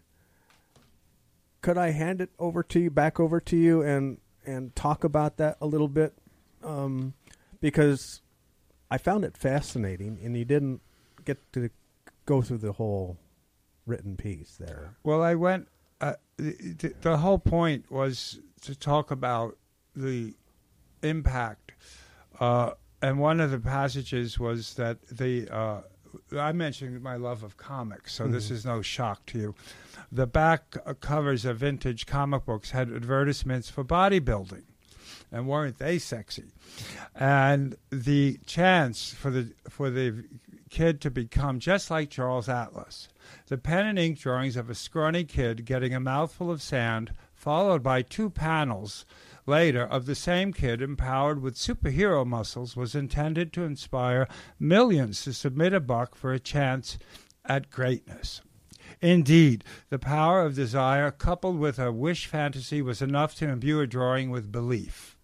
Could I hand it over to you, back over to you, and and talk about that a little bit? Um, because I found it fascinating, and you didn't get to go through the whole written piece there. Well, I went. Uh, the, the whole point was to talk about the impact, uh, and one of the passages was that the. Uh, I mentioned my love of comics, so mm-hmm. this is no shock to you. The back covers of vintage comic books had advertisements for bodybuilding, and weren't they sexy? And the chance for the for the kid to become just like Charles Atlas. The pen and ink drawings of a scrawny kid getting a mouthful of sand, followed by two panels later of the same kid empowered with superhero muscles, was intended to inspire millions to submit a buck for a chance at greatness. Indeed, the power of desire coupled with a wish fantasy was enough to imbue a drawing with belief.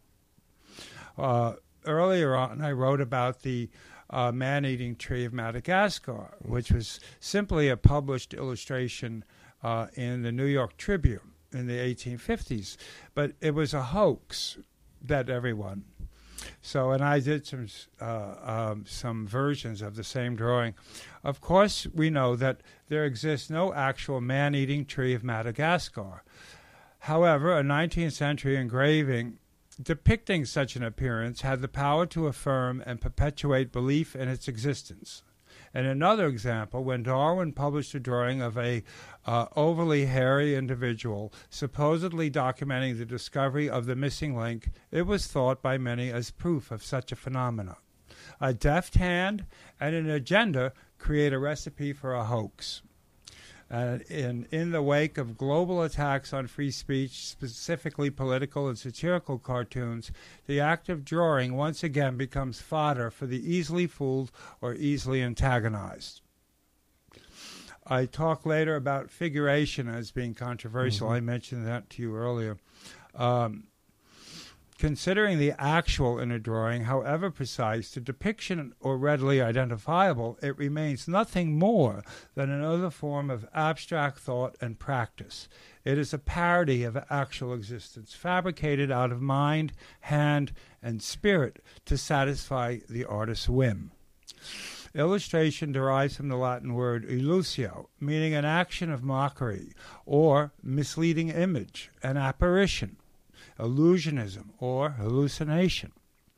Uh, earlier on, I wrote about the uh, man-eating tree of Madagascar, which was simply a published illustration uh, in the New York Tribune in the eighteen fifties, but it was a hoax that everyone. So, and I did some uh, um, some versions of the same drawing. Of course, we know that there exists no actual man-eating tree of Madagascar. However, a nineteenth century engraving depicting such an appearance had the power to affirm and perpetuate belief in its existence. In another example, when Darwin published a drawing of a uh, overly hairy individual, supposedly documenting the discovery of the missing link, it was thought by many as proof of such a phenomenon. A deft hand and an agenda create a recipe for a hoax. Uh, in, in the wake of global attacks on free speech, specifically political and satirical cartoons, the act of drawing once again becomes fodder for the easily fooled or easily antagonized. I talk later about figuration as being controversial. Mm-hmm. I mentioned that to you earlier. Um, Considering the actual in a drawing, however precise, the depiction or readily identifiable, it remains nothing more than another form of abstract thought and practice. It is a parody of actual existence, fabricated out of mind, hand, and spirit to satisfy the artist's whim. Illustration derives from the Latin word illusio, meaning an action of mockery or misleading image, an apparition, illusionism, or hallucination.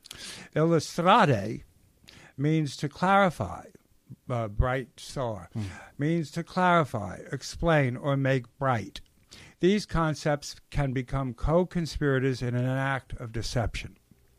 Illustrare means to clarify, uh, bright star, mm. means to clarify, explain, or make bright. These concepts can become co-conspirators in an act of deception.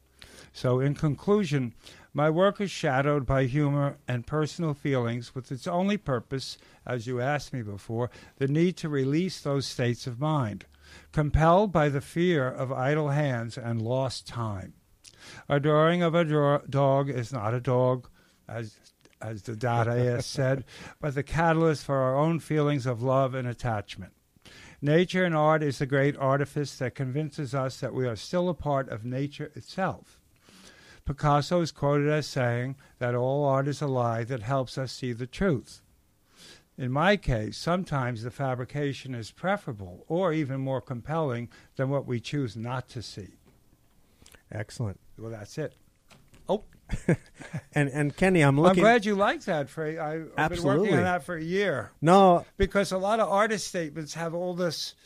So in conclusion, my work is shadowed by humor and personal feelings with its only purpose, as you asked me before, the need to release those states of mind, compelled by the fear of idle hands and lost time. A drawing of a draw- dog is not a dog, as as the Dadaist said, but the catalyst for our own feelings of love and attachment. Nature and art is the great artifice that convinces us that we are still a part of nature itself. Picasso is quoted as saying that all art is a lie that helps us see the truth. In my case, sometimes the fabrication is preferable or even more compelling than what we choose not to see. Excellent. Well, that's it. Oh. and and Kenny, I'm looking... I'm glad you like that, Frey. I, I've Absolutely. been working on that for a year. No. Because a lot of artist statements have all this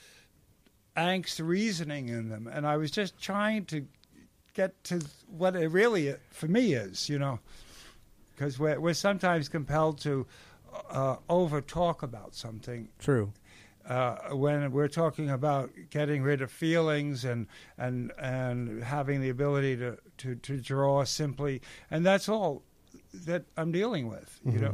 angst reasoning in them, and I was just trying to get to what it really, for me, is, you know. Because we're, we're sometimes compelled to Uh, over talk about something. True. Uh, when we're talking about getting rid of feelings and and and having the ability to, to, to draw simply, and that's all that I'm dealing with. Mm-hmm. You know,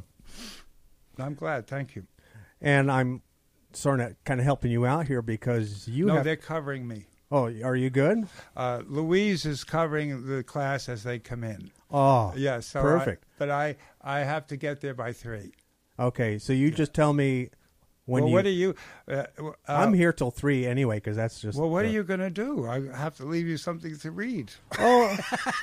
I'm glad. Thank you. And I'm sort of kind of helping you out here because you no, have... they're covering me. Oh, are you good? Uh, Louise is covering the class as they come in. Oh, yeah, so perfect. I, but I I have to get there by three. Okay, so you just tell me when well, you... what are you... Uh, uh, I'm here till three anyway, because that's just... Well, what the, are you going to do? I have to leave you something to read. Oh.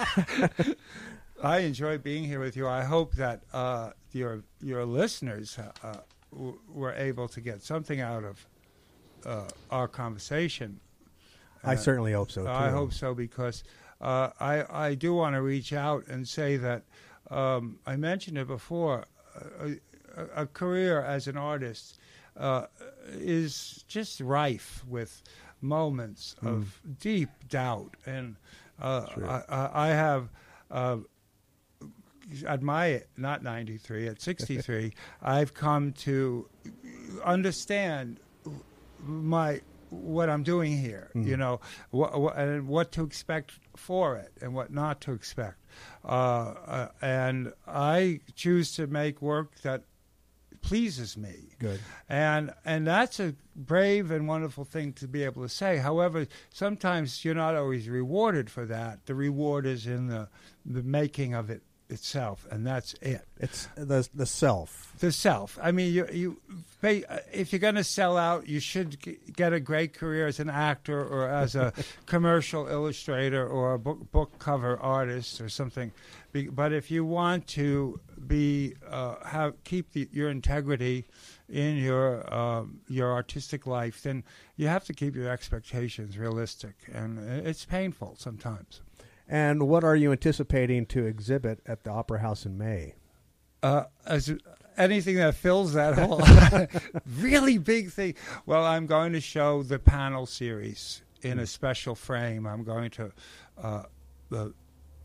I enjoy being here with you. I hope that uh, your your listeners uh, w- were able to get something out of uh, our conversation. I uh, certainly hope so, too. I hope so, because uh, I, I do want to reach out and say that, um, I mentioned it before, uh, a career as an artist uh, is just rife with moments mm. of deep doubt. And uh, I, I have, uh, at my, not ninety-three, at sixty-three, I've come to understand my what I'm doing here, mm. you know, wh- wh- and what to expect for it and what not to expect. Uh, uh, and I choose to make work that pleases me. Good. And and that's a brave and wonderful thing to be able to say. However, sometimes you're not always rewarded for that. The reward is in the the making of it itself, and that's it. It's the the self. The self. I mean, you you pay, if you're going to sell out, you should get a great career as an actor or as a commercial illustrator or a book, book cover artist or something. But if you want to be uh, have keep the, your integrity in your um, your artistic life, then you have to keep your expectations realistic, and it's painful sometimes. And what are you anticipating to exhibit at the Opera House in May? Uh, as anything that fills that whole really big thing. Well, I'm going to show the panel series in a special frame. I'm going to uh, uh,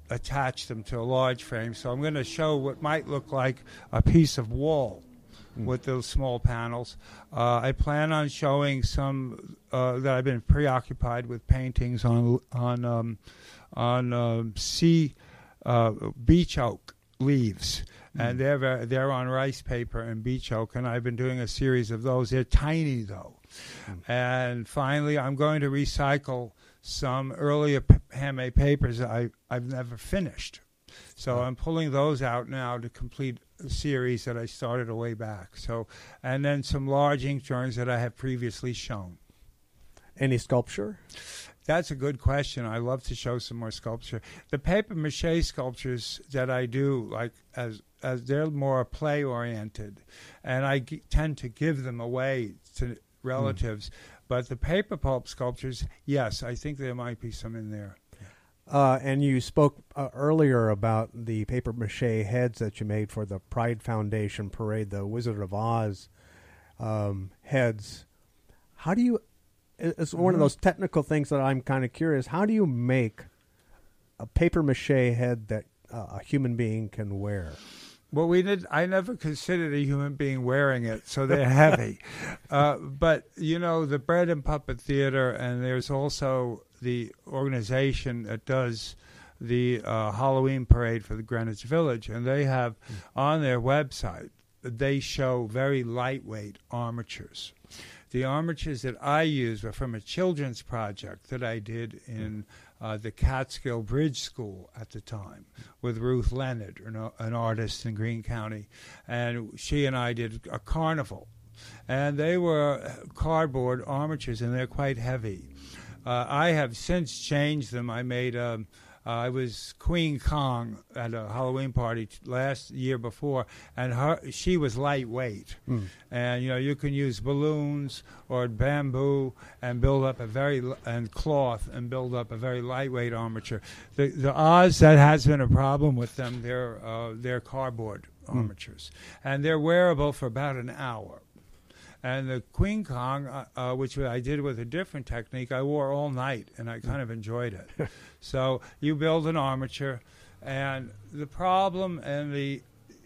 attach them to a large frame. So I'm going to show what might look like a piece of wall mm. with those small panels. Uh, I plan on showing some uh, that I've been preoccupied with paintings on on um, on uh, sea uh, beech oak leaves. And they're very, they're on rice paper and beech oak, and I've been doing a series of those. They're tiny, though. Mm. And finally, I'm going to recycle some earlier p- handmade papers I, I've never finished. So I'm pulling those out now to complete a series that I started a way back. So, and then some large ink drawings that I have previously shown. Any sculpture? That's a good question. I love to show some more sculpture. The paper mache sculptures that I do, like as as they're more play oriented, and I g- tend to give them away to relatives. Mm. But the paper pulp sculptures, yes, I think there might be some in there. Uh, and you spoke uh, earlier about the paper mache heads that you made for the Pride Foundation parade, the Wizard of Oz um, heads. How do you? It's one mm-hmm. of those technical things that I'm kind of curious. How do you make a paper mache head that uh, a human being can wear? Well, we did. I never considered a human being wearing it, so they're heavy. Uh, but you know, the Bread and Puppet Theater, and there's also the organization that does the uh, Halloween parade for the Greenwich Village, and they have mm. on their website they show very lightweight armatures. The armatures that I use were from a children's project that I did in uh, the Catskill Bridge School at the time with Ruth Leonard, an, an artist in Greene County. And she and I did a carnival. And they were cardboard armatures, and they're quite heavy. Uh, I have since changed them. I made um, Uh, I was Queen Kong at a Halloween party t- last year before, and her she was lightweight. Mm. And you know, you can use balloons or bamboo and build up a very and cloth and build up a very lightweight armature. The the Oz, that has been a problem with them. They're uh, they're cardboard mm. armatures, and they're wearable for about an hour. And the Queen Kong, uh, uh, which I did with a different technique, I wore all night, and I kind of enjoyed it. So you build an armature, and the problem and the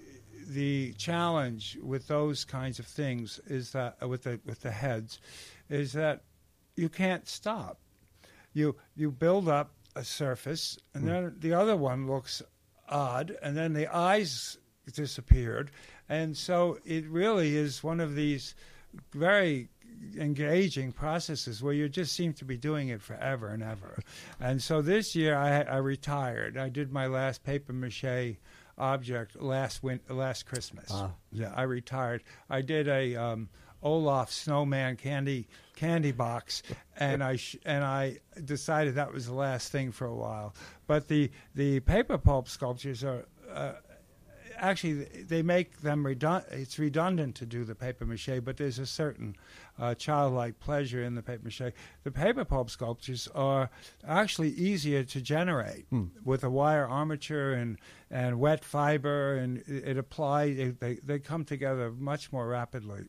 the challenge with those kinds of things is that uh, with the with the heads, is that you can't stop. You you build up a surface, and mm. then the other one looks odd, and then the eyes disappeared, and so it really is one of these very engaging processes where you just seem to be doing it forever and ever. And so this year I, I retired. I did my last paper mache object last win- last Christmas. Uh. Yeah, I retired. I did a um, Olaf snowman candy candy box, and I sh- and I decided that was the last thing for a while. But the the paper pulp sculptures are. Uh, Actually, they make them redundant. It's redundant to do the paper mache, but there's a certain uh, childlike pleasure in the paper mache. The paper pulp sculptures are actually easier to generate mm. with a wire armature and, and wet fiber, and it, it applies. It, they they come together much more rapidly.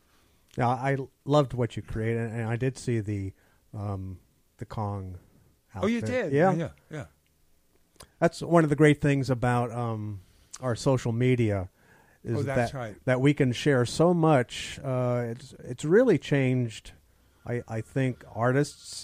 Now, I loved what you created, and I did see the um, the Kong outfit. Oh, you did? Yeah, yeah, yeah. That's one of the great things about. Um, Our social media is oh, that's that right. that we can share so much. Uh, it's it's really changed. I I think artists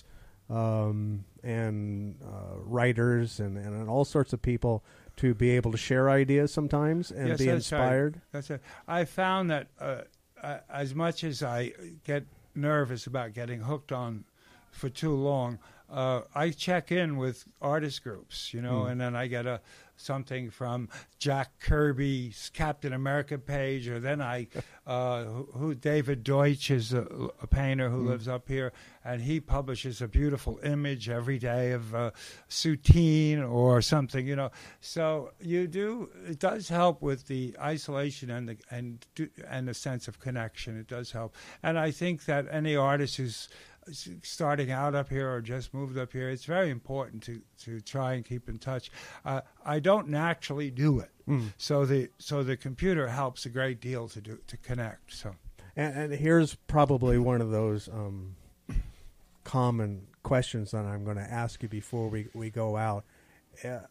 um, and uh, writers and, and all sorts of people to be able to share ideas sometimes and yes, be that's inspired. Right. That's it. I found that uh, uh, as much as I get nervous about getting hooked on for too long, uh, I check in with artist groups, you know, mm. and then I get a. something from Jack Kirby's Captain America page, or then I, uh, who, who David Deutsch is a, a painter who mm. lives up here, and he publishes a beautiful image every day of uh, Soutine or something, you know. So you do, it does help with the isolation and the and and the sense of connection. It does help, and I think that any artist who's starting out up here or just moved up here, it's very important to, to try and keep in touch. Uh, I don't naturally do it, mm. so the so the computer helps a great deal to do to connect. So, and, and here's probably one of those um, common questions that I'm going to ask you before we we go out. Uh,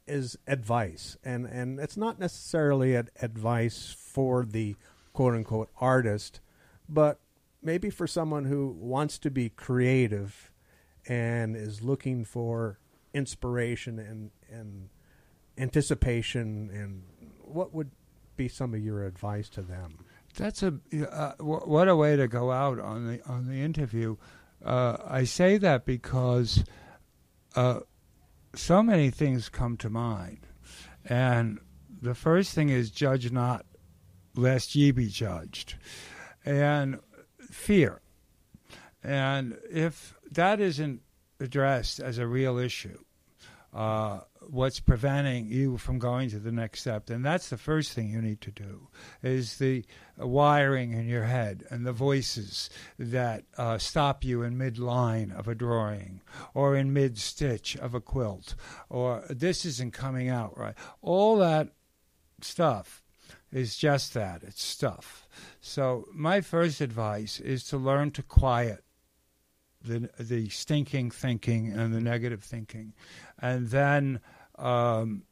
is advice, and and it's not necessarily ad- advice for the quote unquote artist, but maybe for someone who wants to be creative and is looking for inspiration and and anticipation. And what would be some of your advice to them? That's a uh, w- what a way to go out on the on the interview. Uh, I say that because uh, so many things come to mind, and the first thing is judge not, lest ye be judged, and fear. And if that isn't addressed as a real issue, uh, what's preventing you from going to the next step, then that's the first thing you need to do, is the wiring in your head and the voices that uh, stop you in mid-line of a drawing or in mid-stitch of a quilt, or this isn't coming out right. All that stuff is just that. It's stuff. So my first advice is to learn to quiet the the stinking thinking and the negative thinking. And then um,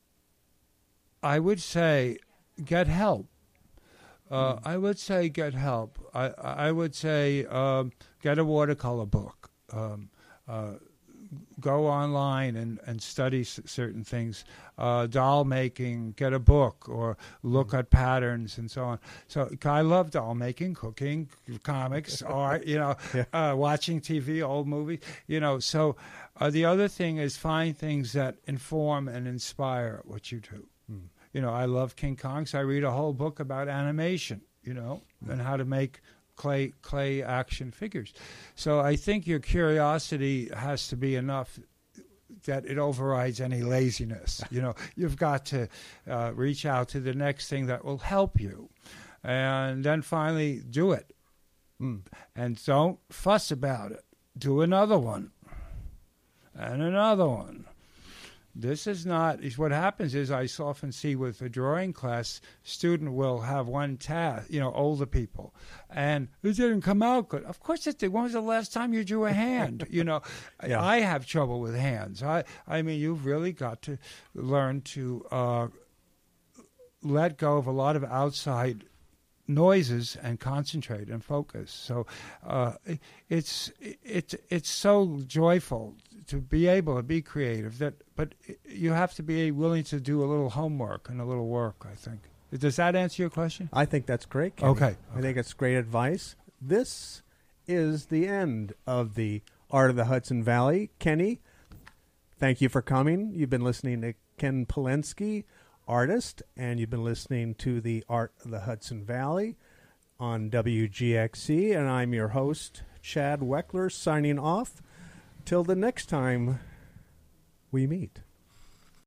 I would say get help. Uh, mm. I would say get help. I, I would say um, get a watercolor book. Um, uh, go online and, and study s- certain things. Uh, doll making, get a book, or look mm. at patterns and so on. So I love doll making, cooking, comics, art, you know, yeah. uh, watching T V, old movies, you know. So uh, the other thing is find things that inform and inspire what you do. Mm. You know, I love King Kong, so I read a whole book about animation, you know, mm. and how to make clay clay action figures. So I think your curiosity has to be enough that it overrides any laziness. You know, you've got to uh, reach out to the next thing that will help you, and then finally do it. Mm. And don't fuss about it. Do another one, and another one. This is not, what happens is I often see with a drawing class, student will have one task, you know, older people, and it didn't come out good. Of course it did. When was the last time you drew a hand? You know, yeah. I, I have trouble with hands. I, I mean, you've really got to learn to uh, let go of a lot of outside noises and concentrate and focus. So uh, it's it's it's so joyful to be able to be creative, that but you have to be willing to do a little homework and a little work, I think. Does that answer your question? I think that's great, Kenny. Okay. I think it's great advice. This is the end of the Art of the Hudson Valley. Kenny, thank you for coming. You've been listening to Ken Polensky, artist, and you've been listening to the Art of the Hudson Valley on W G X C, and I'm your host, Chad Weckler, signing off. Till the next time we meet.